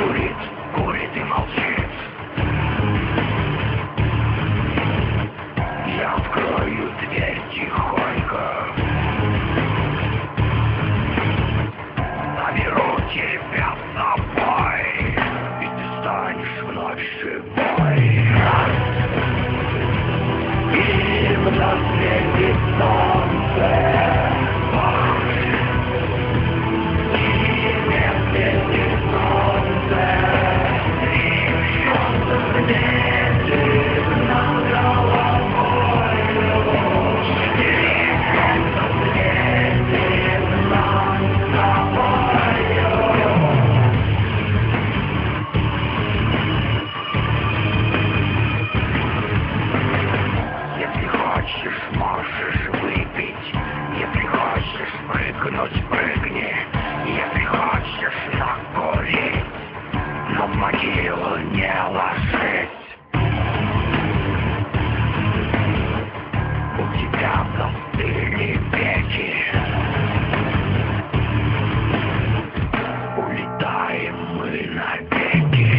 курит, курит и молчит. Я открою дверь тихонько, заберу тебя с собой, и ты станешь вновь живой. И вновь светит солнце. Можешь выпить, если хочешь прыгнуть, прыгни, если хочешь накурить, но в могилу не ложись. У тебя застыли веки, улетаем мы навеки.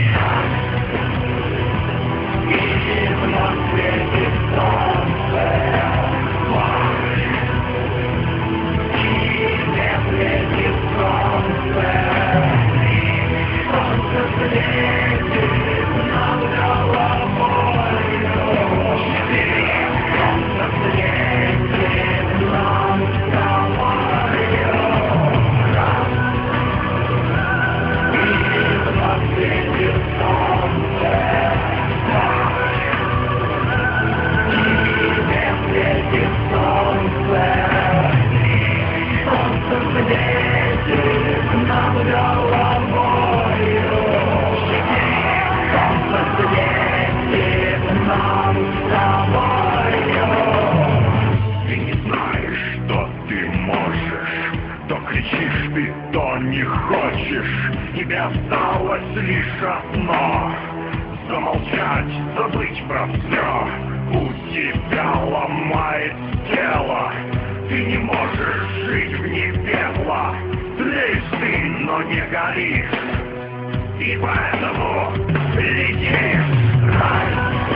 И вновь светит солнце. Кричишь ты, то не хочешь, тебе осталось лишь одно: замолчать, забыть про все. У тебя ломает тело, ты не можешь жить вне пепла. Тлеешь ты, но не горишь, и поэтому летишь.